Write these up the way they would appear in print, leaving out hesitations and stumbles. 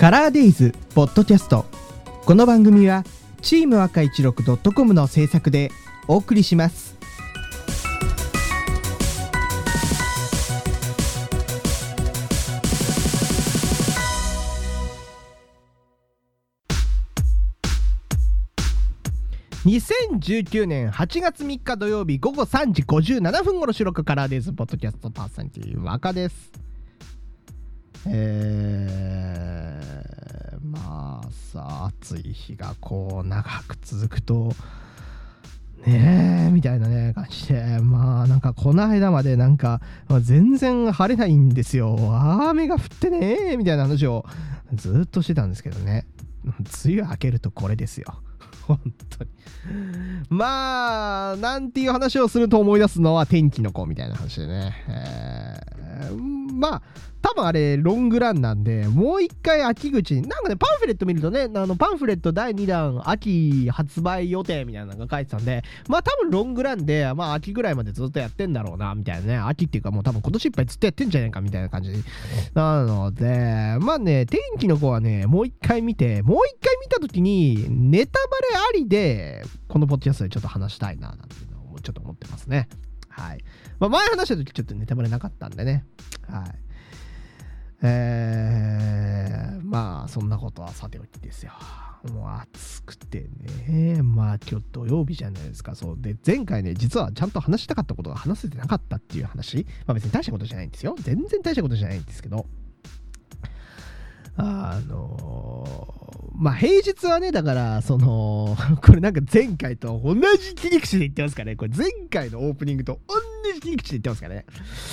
カラーデイズポッドキャスト。この番組はチーム赤16 .com の制作でお送りします。2019年8月3日土曜日午後3時57分頃収録、カラーデイズポッドキャストパーソナリティ若です。まあさ、暑い日がこう長く続くとねえみたいなね感じで、まあなんかこの間までなんか全然晴れないんですよ、雨が降ってねみたいな話をずっとしてたんですけどね、梅雨明けるとこれですよ本当に。まあなんていう話をすると思い出すのは天気の子みたいな話でね、まあ多分あれロングランなんで、もう一回秋口になんかね、パンフレット見るとね、パンフレット第2弾秋発売予定みたいなのが書いてたんで、まあ多分ロングランで、まあ秋ぐらいまでずっとやってんだろうなみたいなね、秋っていうかもう多分今年いっぱいずっとやってんじゃないかみたいな感じなので、まあね、天気の子はね、もう一回見た時にネタバレありでこのポッドキャストでちょっと話したいななんていうのをちょっと思ってますね。はい。まあ前話した時ちょっとネタバレなかったんでね。はい。まあそんなことはさておきですよ。もう暑くてね、まあ今日土曜日じゃないですか。そうで、前回ね、実はちゃんと話したかったことが話せてなかったっていう話。まあ別に大したことじゃないんですよ、全然大したことじゃないんですけど、まあ平日はね、だからこれなんか前回と同じ切り口で言ってますかね。これ前回のオープニングと同じ切り口で言ってますかね。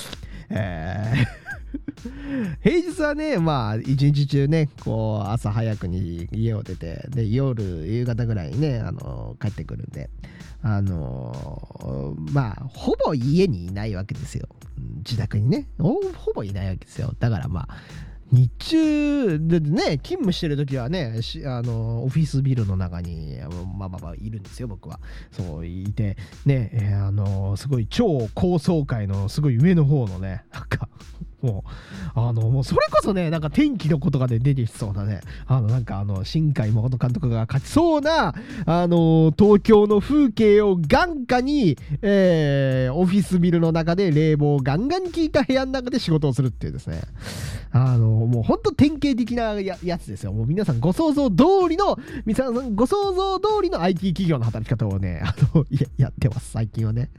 平日はね、まあ一日中ね、こう朝早くに家を出て、で夕方ぐらいにね、帰ってくるんで、まあほぼ家にいないわけですよ、自宅にね、ほぼいないわけですよ。だからまあ日中でね、勤務してる時はね、オフィスビルの中にまあいるんですよ、僕は。そういてね、すごい超高層階のすごい上の方のね、なんかもうそれこそね、なんか天気のことがで出てきそうなね、なんか新海誠監督が描きそうな東京の風景を眼下に、オフィスビルの中で冷房をガンガンに効いた部屋の中で仕事をするっていうですね、もう本当典型的な やつですよ。もう皆さんご想像通りの IT 企業の働き方をね、やってます最近はね。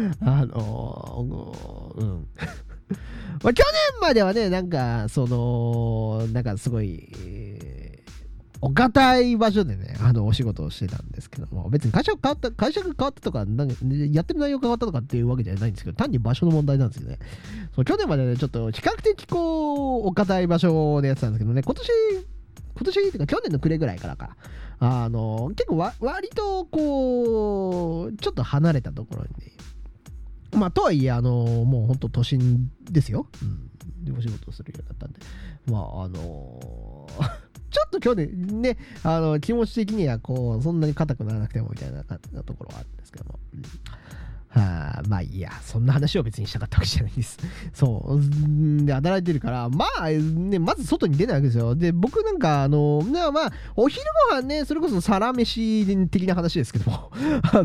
まあ、去年まではね、なんかなんかすごい、お堅い場所でね、お仕事をしてたんですけども、別に会社が変わったとか、なんかやってる内容が変わったとかっていうわけじゃないんですけど、単に場所の問題なんですよね。去年までね、ちょっと比較的こうお堅い場所でやってたんですけどね、今年っていうか去年の暮れぐらいからか、結構割とこうちょっと離れたところにね、まあとはいえもう本当都心ですよ、でお仕事をするようになったんで、まあちょっと去年ね、気持ち的にはこうそんなに硬くならなくてもみたいなところはあるんですけども、まあいや、そんな話を別にしたかったわけじゃないんです。そうで働いてるから、まあね、まず外に出ないわけですよ。で僕なんかまあお昼ご飯ね、それこそサラ飯的な話ですけどもまあ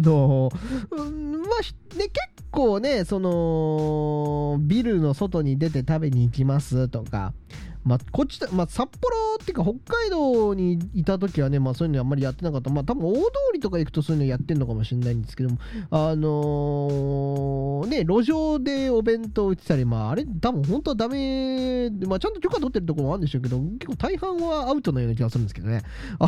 ね、結構ね、ビルの外に出て食べに行きますとか、まあ、札幌っていうか北海道にいた時はね、まあそういうのあんまりやってなかった。まあ多分大通りとか行くとそういうのやってんのかもしれないんですけども、ね、路上でお弁当売ってたり、まああれ多分本当はダメで、まあちゃんと許可取ってるところもあるんでしょうけど、結構大半はアウトのような気がするんですけどね。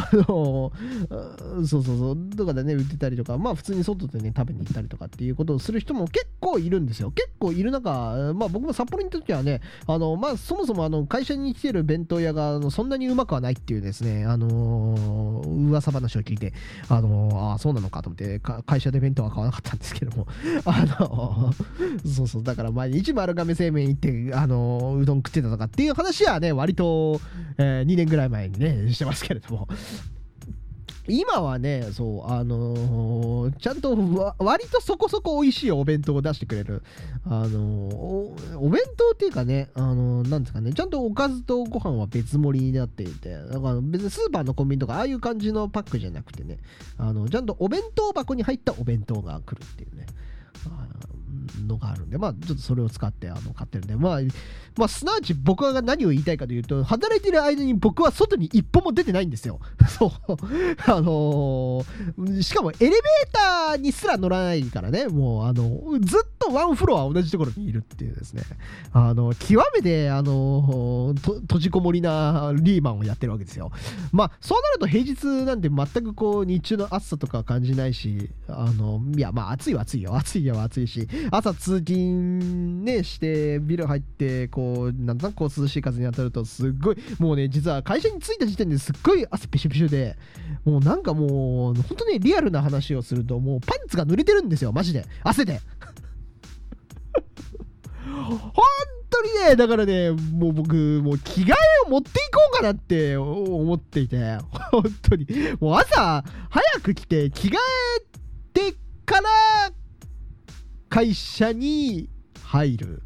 そうとかでね、売ってたりとか、まあ普通に外でね、食べに行ったりとかっていうことをする人も結構いるんですよ。結構いる中、まあ僕も札幌に行った時はね、まあそもそも会社に来てる弁当屋がそんなにうまくはないっていうですね、噂話を聞いて、そうなのかと思って会社で弁当は買わなかったんですけども、そうだから毎日丸亀製麺行ってうどん食ってたとかっていう話はね、割と、2年ぐらい前にねしてますけれども、 今はね、そう、ちゃんと割とそこそこ美味しいお弁当を出してくれる、お弁当っていうかね、なんですかね、ちゃんとおかずとご飯は別盛りになっていて、だから別にスーパーのコンビニとか、ああいう感じのパックじゃなくてね、ちゃんとお弁当箱に入ったお弁当が来るっていうね。のがあるんで、まあ、ちょっとそれを使って買ってるんで、まあ、すなわち僕が何を言いたいかというと、働いている間に僕は外に一歩も出てないんですよ。そう。しかもエレベーターにすら乗らないからね、もう、ずっとワンフロア同じところにいるっていうですね、極めて、閉じこもりなリーマンをやってるわけですよ。まあ、そうなると平日なんて全くこう、日中の暑さとか感じないし、いや、まあ、暑いは暑いよ。暑いは暑いし、朝通勤ね、してビル入ってこうなんとなくこう涼しい風に当たるとすっごいもうね、実は会社に着いた時点ですっごい汗びしょびしょで、もうなんかもう本当にリアルな話をすると、もうパンツが濡れてるんですよ、マジで汗で本当にね、だからね、もう僕もう着替えを持っていこうかなって思っていて、本当にもう朝早く来て着替えてから会社に入る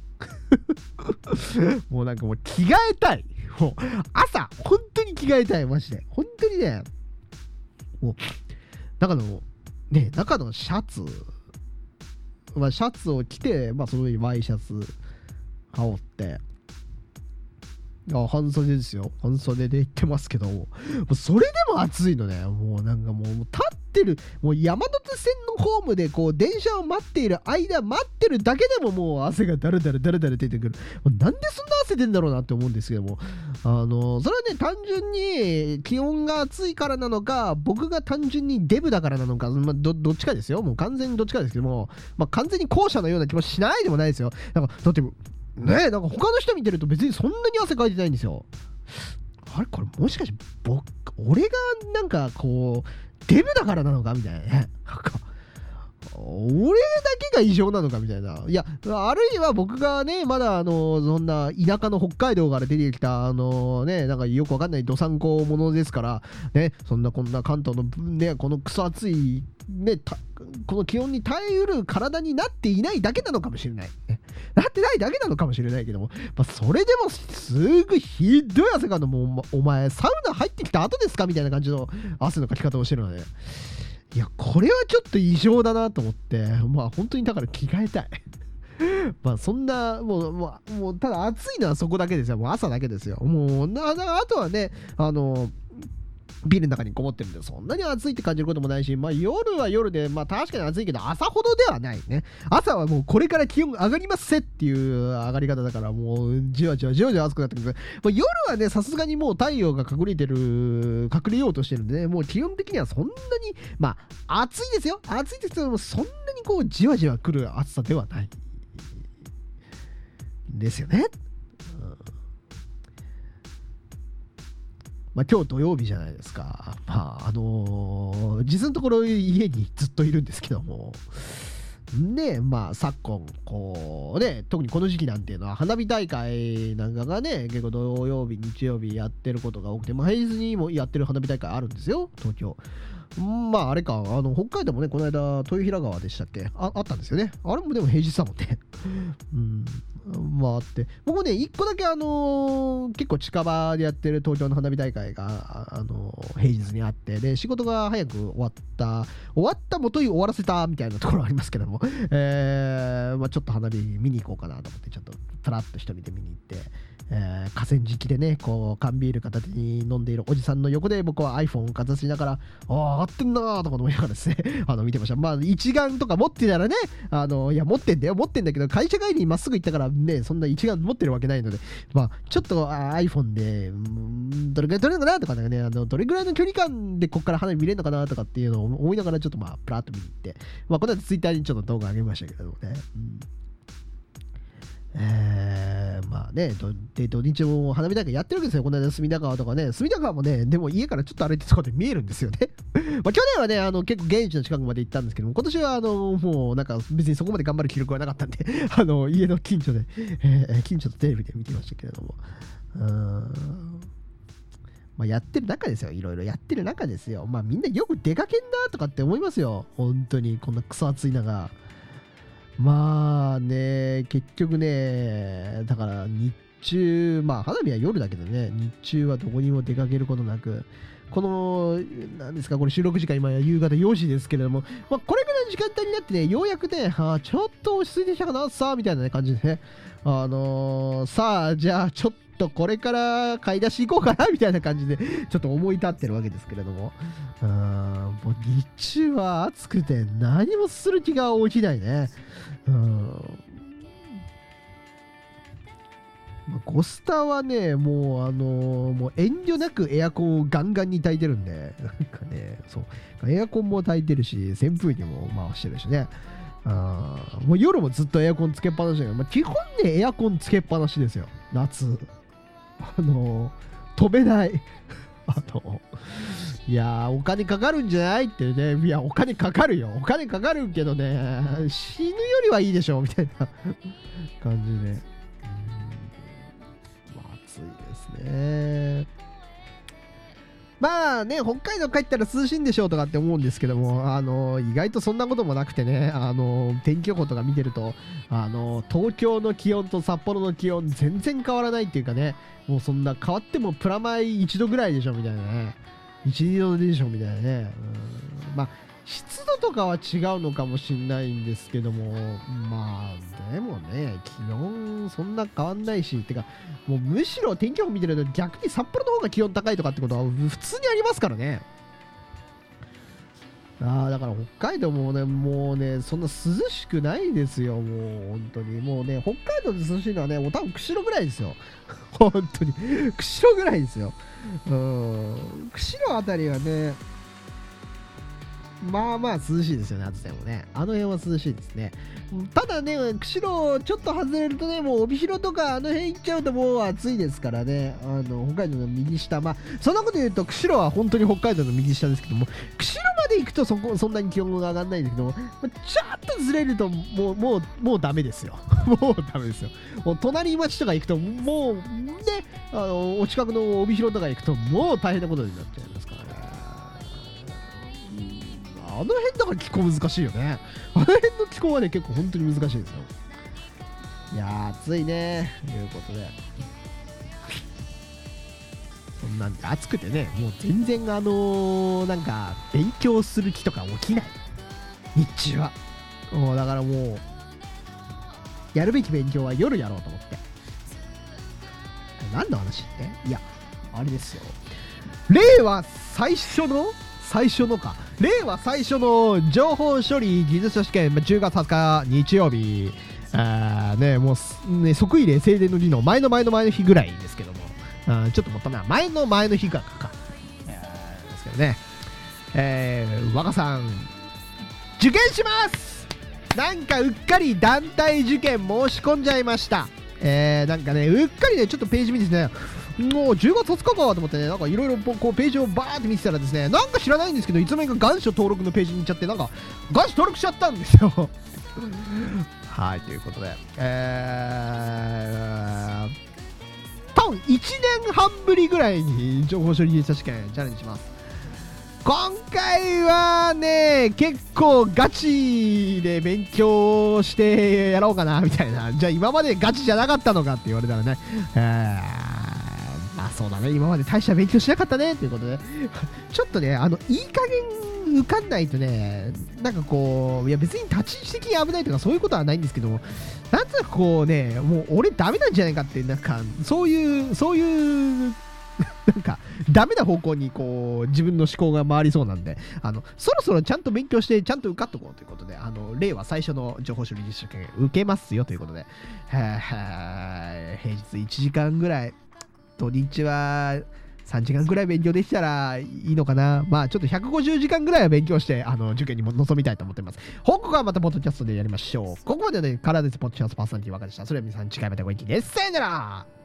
もうなんかもう着替えたい、もう朝本当に着替えたい、マジで本当にね、もう中のシャツ、まあ、シャツを着て、まあ、その上にワイシャツ羽織って、半袖ですよ。半袖で行ってますけど、もうそれでも暑いのね。もうなんかもう立ってる、もう山手線のホームでこう電車を待っている間、待ってるだけでももう汗がだるだる出てくる。もうなんでそんな汗出んだろうなって思うんですけども、それはね、単純に気温が暑いからなのか、僕が単純にデブだからなのか、まあ、どっちかですよ。もう完全にどっちかですけども、まあ、完全に後者のような気もしないでもないですよ。だってねえ、なんか他の人見てると別にそんなに汗かいてないんですよ。あれこれもしかして俺がなんかこうデブだからなのかみたいなね。なんか俺だけが異常なのかみたいな。いや、あるいは僕がね、まだそんな田舎の北海道から出てきたなんかよくわかんないどさんこものですから、ね、こんな関東のね、このクソ暑いね、この気温に耐えうる体になっていないだけなのかもしれない。なってないだけなのかもしれないけども、まあ、それでもすぐひどい汗かくの、もうお前サウナ入ってきた後ですかみたいな感じの汗のかき方をしてるので、いやこれはちょっと異常だなと思って、まあ本当にだから着替えたいまあそんなもうただ暑いのはそこだけですよ。もう朝だけですよ。もうあとはね、ビルの中にこもってるんでそんなに暑いって感じることもないし、まあ夜は夜で、まあ確かに暑いけど朝ほどではないね。朝はもうこれから気温上がりますせっていう上がり方だから、もうじわじわ暑くなってくる。まあ、夜はね、さすがにもう太陽が隠れようとしてるんでね、もう基本的にはそんなに、まあ暑いですよ。暑いですけども、そんなにこうじわじわ来る暑さではないですよね。まあ、今日土曜日じゃないですか。まあ実のところ家にずっといるんですけども、ね、まあ昨今こうね、特にこの時期なんていうのは花火大会なんかがね、結構土曜日日曜日やってることが多くて、まあ、平日にもやってる花火大会あるんですよ、東京。まああれか、北海道もね、この間豊平川でしたっけ、あったんですよね。あれもでも平日だもんね。まああって、僕ね一個だけ結構近場でやってる東京の花火大会が平日にあって、で仕事が早く終わったもとい終わらせたみたいなところありますけども、まあちょっと花火見に行こうかなと思って、ちょっとプラッと一人で見に行って、河川敷でね、こう缶ビール片手に飲んでいるおじさんの横で僕は iPhone をかざしながら、上がってんなーとか思いながらですね見てました。まあ一眼とか持ってたらね、いや持ってんだけど、会社帰りにまっすぐ行ったからね、そんな一眼持ってるわけないので、まあちょっとiPhone でどれぐらい撮れるのかなとかね、どれぐらいの距離感でこっから花火見れるのかなとかっていうのを思いながら、ちょっとまあプラッと見に行って、まあこの間 Twitter にちょっと動画上げましたけどもね、まあね、土日も花火大会やってるわけですよ。この間隅田川とかね、隅田川もね、でも家からちょっと歩いてそこで見えるんですよねまあ去年はね、結構現地の近くまで行ったんですけども、今年はもうなんか別にそこまで頑張る気力はなかったんで家の近所で、近所とテレビで見てましたけれども、 まあ、やってる中ですよ。いろいろやってる中ですよ。まあみんなよく出かけんなとかって思いますよ。本当にこんなクソ暑い中。まあね、結局ね、だから日中、まあ花火は夜だけどね、日中はどこにも出かけることなく、この、なんですか、これ収録時間今夕方4時ですけれども、まあこれぐらいの時間帯になってね、ようやくね、ちょっと落ち着いてきたかな、さあ、みたいな、ね、感じでね、さあ、じゃあちょっとこれから買い出し行こうかな、みたいな感じで、ちょっと思い立ってるわけですけれども、もう日中は暑くて何もする気が起きないね。ゴスタはね、もう遠慮なくエアコンをガンガンに焚いてるんで、なんかね、そう、エアコンも焚いてるし、扇風機も回してるしね。もう夜もずっとエアコンつけっぱなしだけど、基本ね、エアコンつけっぱなしですよ、夏。飛べない。いやー、お金かかるんじゃないってね。いや、お金かかるよ。お金かかるけどね、死ぬよりはいいでしょ、みたいな感じで。まあ、暑いですね。まあね、北海道帰ったら涼しいんでしょうとかって思うんですけども、意外とそんなこともなくてね、天気予報とか見てると、東京の気温と札幌の気温全然変わらないっていうかね、もうそんな変わってもプラマイ1度ぐらいでしょみたいなね。1、2度でしょみたいなね。まあ、湿度とかは違うのかもしれないんですけども、まあ、でもね、気温そんな変わんないし、てか、もうむしろ天気予報見てると逆に札幌の方が気温高いとかってことは普通にありますからね。だから北海道もね、そんな涼しくないですよ、もう本当に。もうね、北海道で涼しいのはね、もう多分釧路ぐらいですよ。本当に。釧路ぐらいですよ。釧路あたりはね、まあまあ涼しいですよね、暑さもね。あの辺は涼しいですね。ただね、釧路ちょっと外れるとね、もう帯広とかあの辺行っちゃうともう暑いですからね。北海道の右下、まあ、そんなこと言うと、釧路は本当に北海道の右下ですけども、釧路まで行くとそんなに気温が上がらないんですけども、ちょっとずれるともうダメですよ。もうダメですよ。もう隣町とか行くと、もうね、お近くの帯広とか行くと、もう大変なことになっちゃいますからね。あの辺だから気候難しいよね。あの辺の気候はね、結構本当に難しいですよ。いやー、暑いね。ということで。そんなんで暑くてね、もう全然なんか、勉強する気とか起きない。日中は。だからもう、やるべき勉強は夜やろうと思って。何の話っていや、あれですよ。令和最初の情報処理技術者試験、10月20日日曜日、もう、ね、即位礼正殿の儀の前の日ぐらいですけども、ちょっともったな、前の日がか、ですけどね、若さん、受験します。なんかうっかり団体受験申し込んじゃいました。なんかね、うっかりね、ちょっとページ見てね、もう10月20日かと思ってね、なんかいろいろこうページをバーって見てたらですね、なんか知らないんですけど、いつの間にか願書登録のページに行っちゃって、なんか願書登録しちゃったんですよ。はい、ということで、多分1年半ぶりぐらいに情報処理技術者試験チャレンジします。今回はね、結構ガチで勉強してやろうかなみたいな。じゃあ今までガチじゃなかったのかって言われたらね、まあそうだね、今まで大した勉強しなかったねということで、ちょっとね、いい加減受かんないとね、なんかこう、いや別に立ち位置的に危ないとかそういうことはないんですけど、なんとなくこうね、もう俺ダメなんじゃないかって、なんかそういうなんかダメな方向にこう自分の思考が回りそうなんで、そろそろちゃんと勉強してちゃんと受かっとこうということで、令和最初の情報処理技術試験受けますよということで、平日1時間ぐらい、土日は3時間ぐらい勉強できたらいいのかな。まあちょっと150時間ぐらいは勉強して受験にも臨みたいと思っています。報告はまたポッドキャストでやりましょう。ここまでね、カラーですポッドキャストパーソナリティ若でした。それでは皆さん次回までご一気にさよなら。